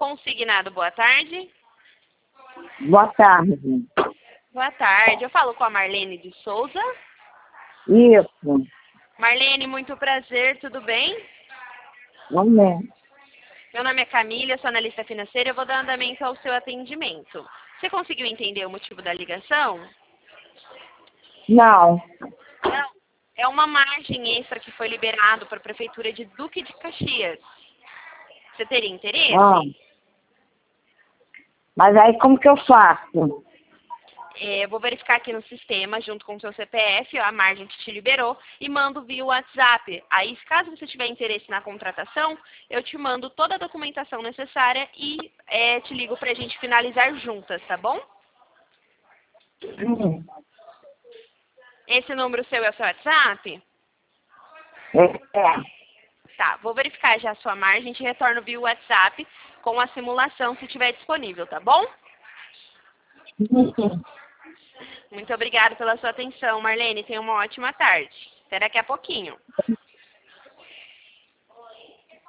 Consignado, boa tarde. Boa tarde. Boa tarde. Eu falo com a Marlene de Souza. Isso. Marlene, muito prazer, tudo bem? Vamos. Meu nome é Camila, eu sou analista financeira e eu vou dar andamento ao seu atendimento. Você conseguiu entender o motivo da ligação? Não. Não. É uma margem extra que foi liberado para a Prefeitura de Duque de Caxias. Você teria interesse? Mas aí como que eu faço? Eu vou verificar aqui no sistema, junto com o seu CPF, a margem que te liberou, e mando via WhatsApp. Aí, caso você tiver interesse na contratação, eu te mando toda a documentação necessária e te ligo para a gente finalizar juntas, tá bom? Esse número seu é o seu WhatsApp? É. Tá, vou verificar já a sua margem, te retorno via WhatsApp com a simulação se estiver disponível, tá bom? Muito obrigada pela sua atenção, Marlene. Tenha uma ótima tarde. Até daqui a pouquinho.